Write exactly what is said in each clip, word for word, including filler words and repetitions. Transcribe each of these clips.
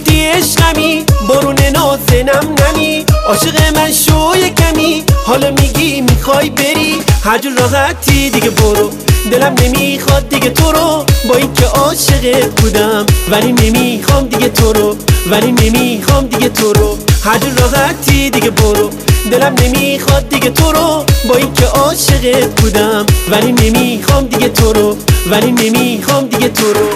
گفتی عشقمی برون نازنم نمی، عاشق من شو یکمی، حالا میگی میخوای بری هر جور راحتی دیگه برو. دلم نمیخواد دیگه تو رو، با اینکه عاشقت بودم ولی نمیخوام دیگه تو رو، ولی نمیخوام دیگه تو رو، هر جور راحتی دیگه برو. دلم نمیخواد دیگه تو رو، با اینکه عاشقت بودم ولی نمیخوام دیگه تو رو، ولی نمیخوام دیگه تو رو.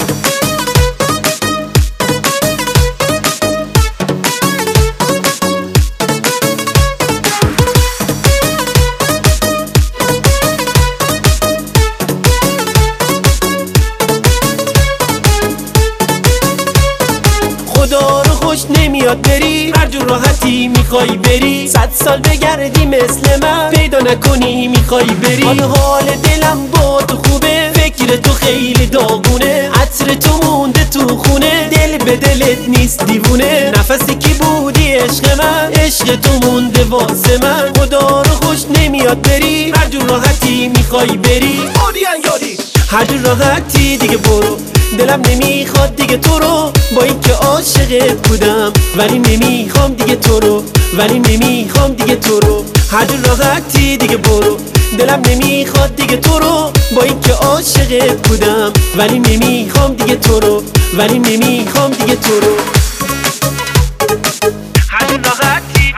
خدا رو خوش نمیاد بری هر جور راحتی میخوای بری، صد سال بگردی مثل من پیدا نکنی میخوای بری. حالا حال دلم با تو خوبه، فکر تو خیلی داغونه، عطر تو مونده تو خونه، دل به دلت نیست دیوونه. نفسی که بودی عشق من، عشق تو مونده واسه من. خدا رو خوش نمیاد بری هر جور راحتی میخوای بری، هر جور راحتی دیگه برو. دلم نمیخواد دیگه تو رو، با اینکه عاشقت بودم ولی نمیخوام دیگه تو رو، ولی نمیخوام دیگه تو رو، هر جور راحتی دیگه برو. دلم نمیخواد دیگه تو رو، با اینکه عاشقت بودم ولی نمیخوام دیگه تو رو، ولی نمیخوام دیگه تو رو. هر جور راحتی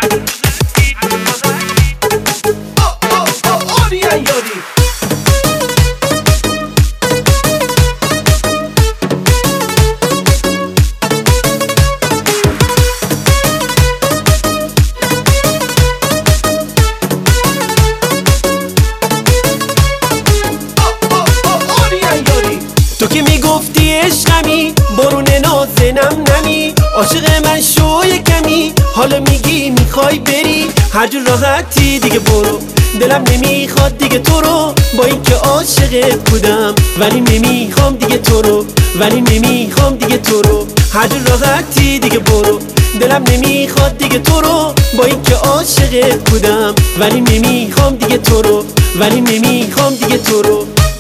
تو که میگفتی عشقمی برون نازنم نمی، عاشق من شو یکمی، حالا میگی میخوای بری هر جور راحتی دیگه برو. دلم نمیخواد دیگه تو رو، با اینکه عاشقت بودم ولی نمیخوام دیگه تو رو، ولی نمیخوام دیگه تو رو، هر جور راحتی دیگه برو. دلم نمیخواد دیگه تو رو، با اینکه عاشقت بودم ولی نمیخوام دیگه تو رو، ولی نمیخوام دیگه تو رو.